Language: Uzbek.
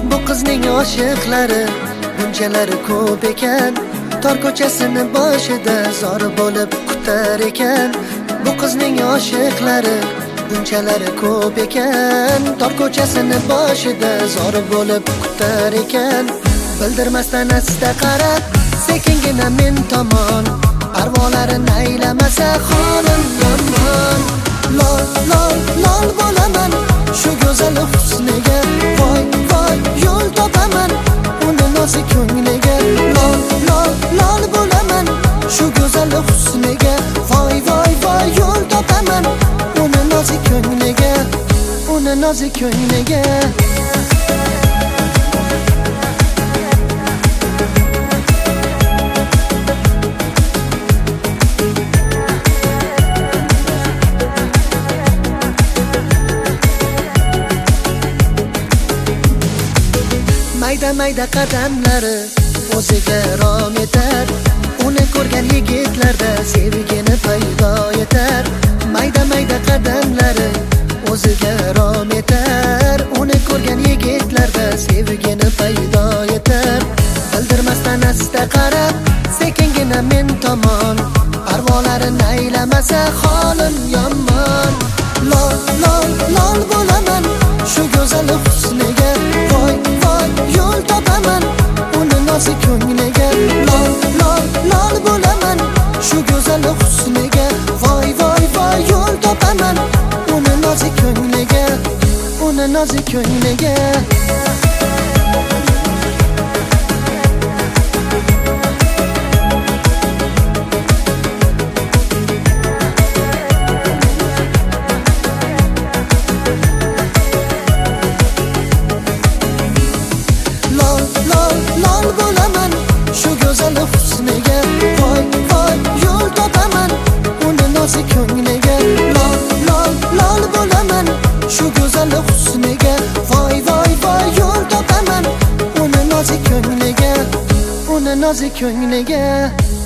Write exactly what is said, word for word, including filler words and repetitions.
Bu qizning oshiqlari bunchalari ko'p ekan, tor ko'chasini boshida zor bo'lib kutar ekan. Bu qizning oshiqlari bunchalari ko'p ekan, tor ko'chasini boshida zor bo'lib kutar ekan. Bildirmasdan asta qarab sekingina men tomon, parvolarini aylamasa holim yomon. Lol lol lol bo'laman shu go'zal husniga, voy voy yo'l topaman uni nozik ko'ngliga. Lol lol lol bo'laman shu go'zal husniga, voy voy voy yo'l topaman uni nozik ko'ngliga, uni nozik ko'ngliga. Mayda mayda qadamlari o'ziga rom etar, uni ko'rgan yigitlarda sevgini paydo etar. Mayda mayda qadamlari o'ziga rom etar, uni ko'rgan yigitlarda sevgini paydo etar. Bildirmasdan asta qarab sekingina men tomon, parvolarini aylamasa holim yomon. Lol lol lol bo'laman shu go'zal husniga, voy voy yo'l topaman uni nozik ko'ngliga. Lol lol lol bo'laman shu go'zal husniga, voy voy voy yo'l topaman uni nozik ko'ngliga, uni nozik ko'ngliga. Lol bo'laman shu go'zal husniga, voy voy yo'l topaman uni nozik ko'ngliga. Lol lol lol bo'laman shu go'zal husniga, voy voy voy yo'l topaman uni nozik ko'ngliga, uni nozik ko'ngliga.